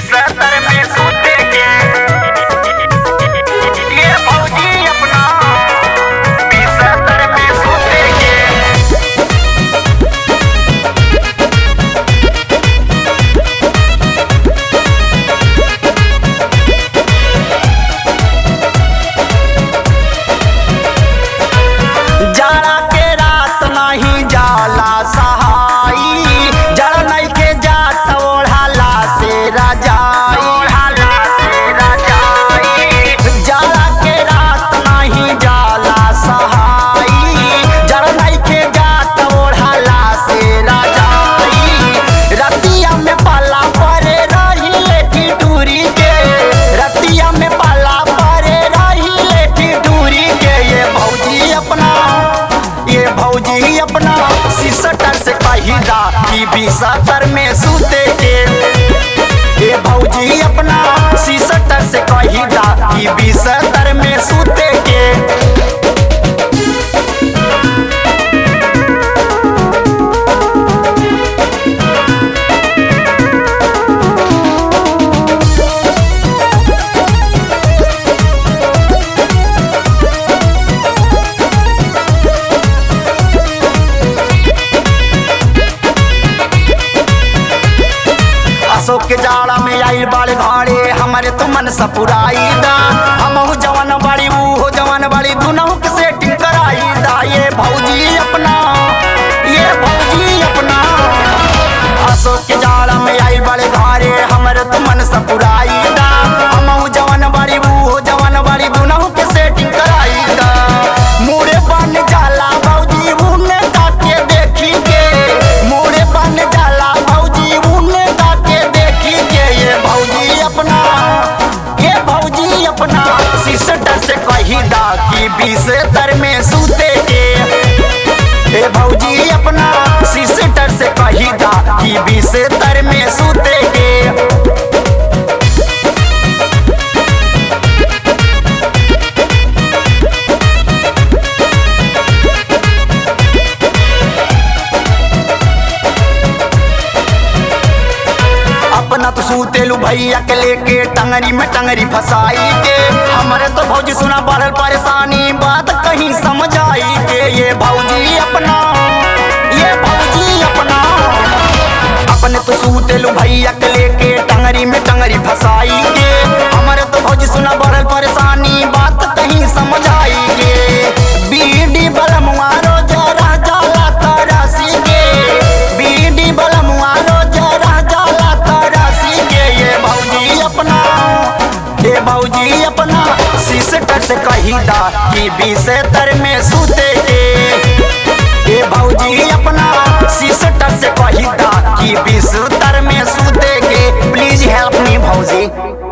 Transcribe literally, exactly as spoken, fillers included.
बिस्तर में सोते के ये भौजी अपना बिस्तर में सोते के जाड़ा के रात नहीं जाला सहाई जड़ नहीं के जात ओढ़ाला से रजाई जाड़ा के रात नहीं जाला सहाई जड़ नहीं के जात ओढ़ाला से रजाई रतिया में पाला परे रही लेठी टूरी के रतिया में पाला परे रही लेठी टूरी के ये भौजी अपना ये भौजी अपना सिस्टर से कहिदा कि बिस्तर में सूते के ये भौजी अपना सिस्टर से कहिदा कि बिस्तर में सूते के अशोक के जाड़ा में आई बाल घाड़े हमारे तो मन सपुराई दा हमहु जवान बाड़ी वो जवान बाड़ी दोनों के सेटिंग कराई दा ये भौजी अपना ये भौजी अपना अशोक के जाड़ा में आई बाल घाड़े हमारे तो मन सपुराई दा हमहु जवान बाड़ी वो जवान बाड़ी दोनों के सेटिंग कराई दा मुड़े बन जाला भौजी उन्हें ताके देखी के मुड़े बन जाला भौजी उन्हें ताके देखी के ये भौजी अपना ये भौजी अपना सिस्टर से कहिदा कि बिस्तर में सूते के ये भौजी अपना सिस्टर से कहिदा कि बिस्तर में सूते के अपना तो सूतेलू भैया के लेके टंगरी में टंगरी फसाई के हमारे तो भौजी सुना बढ़ल परेशानी बात कहीं समझ आई के ये भौजी अपना ये भौजी अपना अपने तो सूतेलू भैया के लेके टंगरी में टंगरी फसाई के हमारे तो भौजी सुना बढ़ल परेशानी बात कहीं समझ आई के बीडी बलमुआ रोज राजा ला तरासी के बीडी बलमुआ रोज राजा ला तरासी के ये भौजी अपना ये भौजी अपना सिस्टर से कहिदा कि बिस्तर में सूते के ये भौजी अपना सिस्टर से कहिदा कि बिस्तर में सूते के प्लीज हेल्प मी भौजी।